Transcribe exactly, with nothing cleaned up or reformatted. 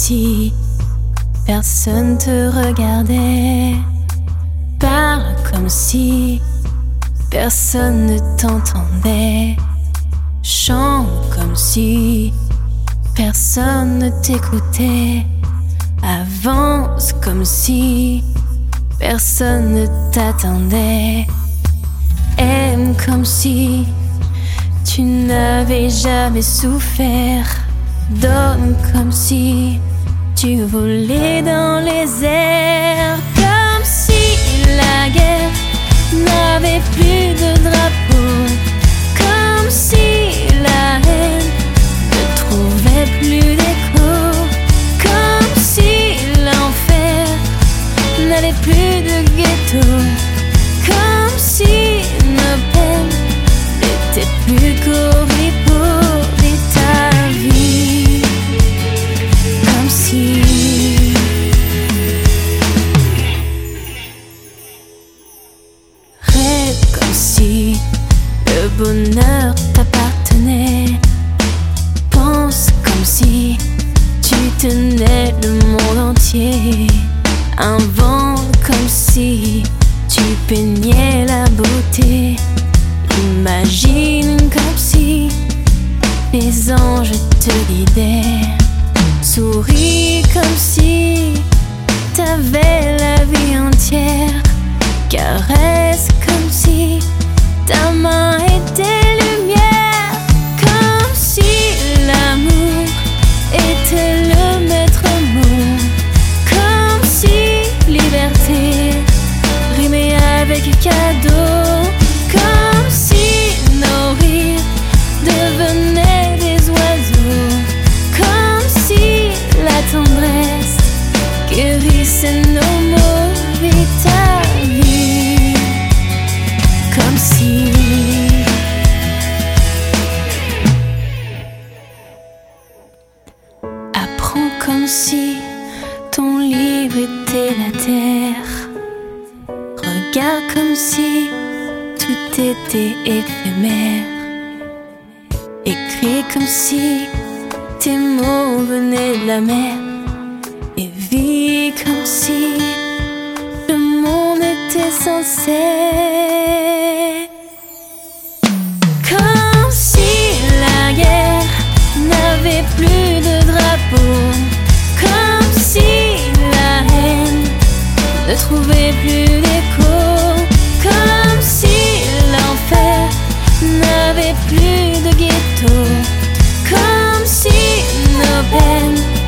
si personne te regardait. Parle comme si personne ne t'entendait. Chante comme si personne ne t'écoutait. Avance comme si personne ne t'attendait. Aime comme si tu n'avais jamais souffert. Donne comme si tu volais dans les airs. Comme si la guerre n'avait plus de drapeau. Comme si la haine ne trouvait plus d'écho. Comme si l'enfer n'avait plus de ghetto. Comme si nos peines n'étaient plus qu'horribles et ta vie. Comme si rêve comme si le bonheur t'appartenait. Pense comme si tu tenais le monde entier. Invente comme si tu peignais la beauté. Imagine comme si les anges te guidaient. Souris comme si t'avais la vie entière. Caresse comme si ta main était lumière. Comme si l'amour était le maître mot. Comme si liberté rimait avec cadeau. Comme si nos rires devenaient des oiseaux. Comme si la tendresse guérissait nos maux et ta vie. Comme si apprends comme si ton livre était la terre. Regarde comme si tout était éphémère. Écris comme si tes mots venaient de la mer. Et vis comme si le monde était sincère. Comme si la guerre n'avait plus de drapeau. Comme si la haine ne trouvait plus d'écho. Comme si l'enfer n'avait plus de ghetto. Comme si nos peines